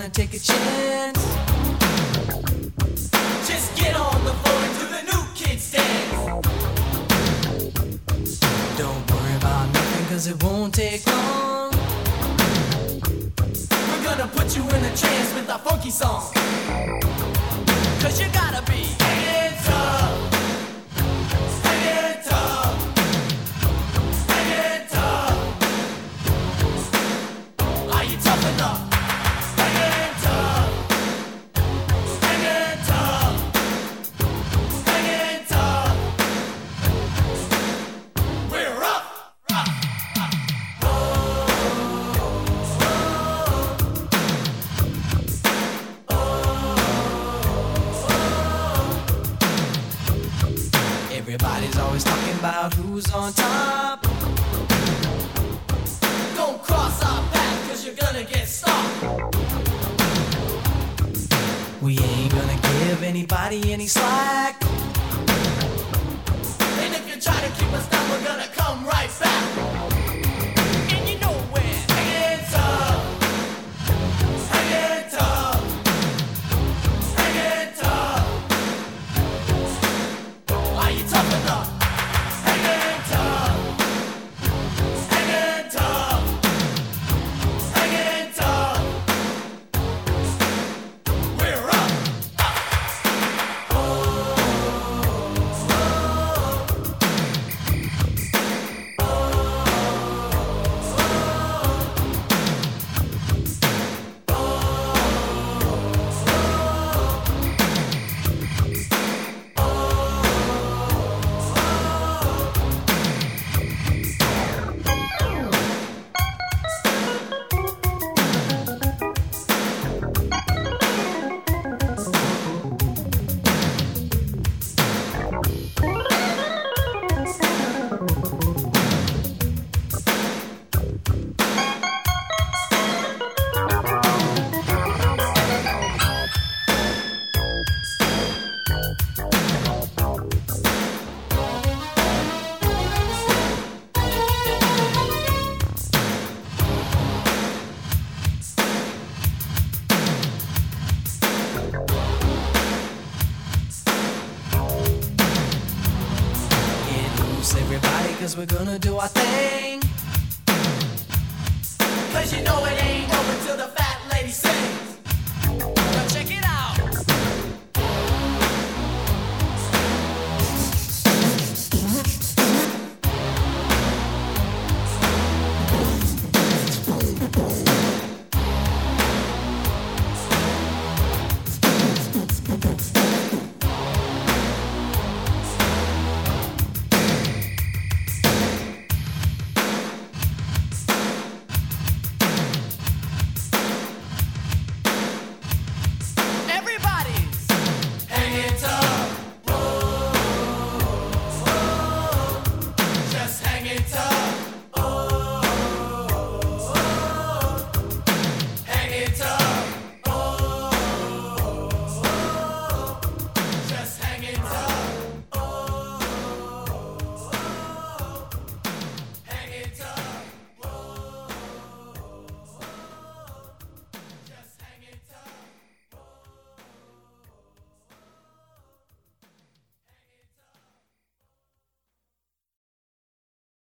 wanna take a chance. Just get on the floor and do the new kids dance. Don't worry about nothing, cause it won't take long. We're gonna put you in a trance with our funky song. Cause you gotta be hanging tough, hanging tough, hanging tough. Are you tough enough? Hanging tough, hanging tough, hanging tough. We're up. Everybody's always talking about who's on top. Don't cross our path, cause you're gonna get stopped. We ain't gonna give anybody any slack. And if you try to keep us down, we're gonna come right back. And you know we're hanging tough, hanging tough, hanging tough. Are you tough enough? Hanging tough, hanging tough, hanging tough. We're up. Everybody, cause we're gonna do our thing. Cause you know it ain't over till the fat lady sings.